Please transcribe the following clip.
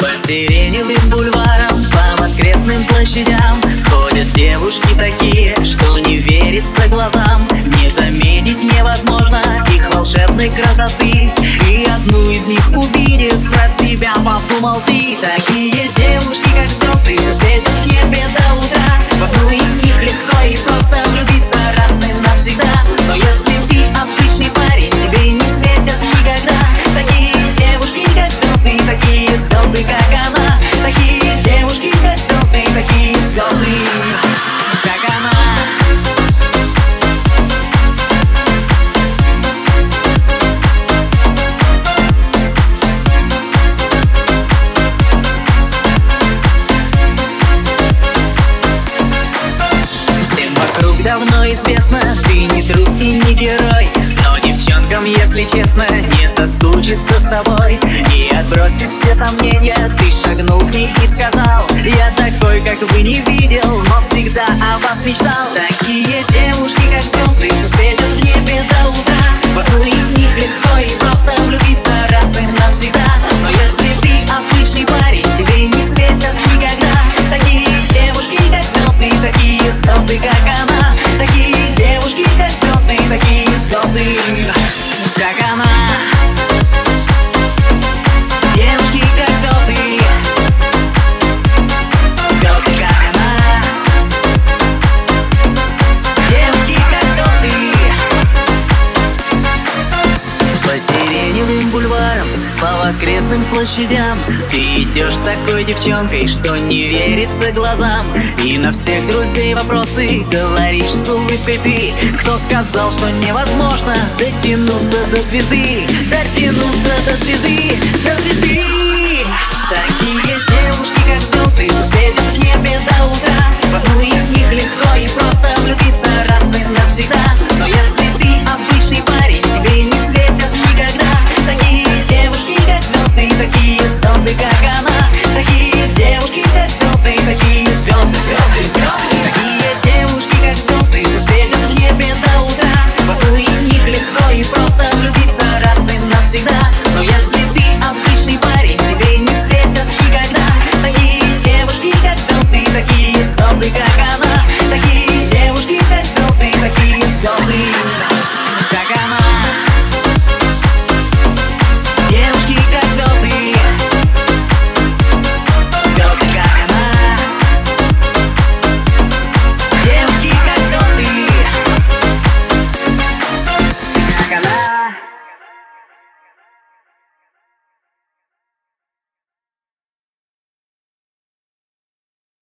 По сиреневым бульварам, по воскресным площадям ходят девушки такие, что не верится глазам. Не заметить невозможно их волшебной красоты, и одну из них увидев, про себя подумал ты. Такие девушки, как звезды, что светят в небе до утра. В одну из них легко и просто влюбиться раз и навсегда. Но если ты обычный парень, тебе не светят никогда. Такие девушки, как звезды, такие звезды, как она. Такие девушки, как звезды, такие звезды, как она. Всем вокруг давно известно, ты не трус и не герой. Но девчонкам, если честно, не соскучиться с тобой. И отбросив все сомнения, ты шагнул к ней и сказал: я такой, как вы, не видел, но всегда о вас мечтал. Такие девушки, как звезды, что светят в небе до утра. В одну из них легко и просто влюбиться раз и навсегда. Но если ты обычный парень, тебе не светят никогда. Такие девушки, как звезды, такие звезды, как она. Такие девушки, как звезды, такие звезды, как она. Девушки, как звезды, звезды, как она. Девушки, как звезды. По сиреневым бульварам, по воскресным площадям ты идешь с такой девчонкой, что не верится глазам. И на всех друзей вопросы говоришь с улыбкой ты. Кто сказал, что невозможно дотянуться до звезды? Дотянуться до звезды, до звезды. Такие девушки, как звезды, что светят в небе до утра. В одну из них легко и просто влюбиться раз и навсегда. Но если ты обычный парень, тебе не светят никогда. Такие девушки, как звезды, такие звезды, как она. Такие девушки, как звезды, такие звезды, звезды, звезды. Такие девушки, как звезды, что светят в небе до утра. В одну из них легко и просто влюбиться раз и навсегда. Но если ты обычный парень, тебе не светят никогда. Такие девушки, как звезды, такие звезды, как она. Такие девушки, как звезды, такие звезды.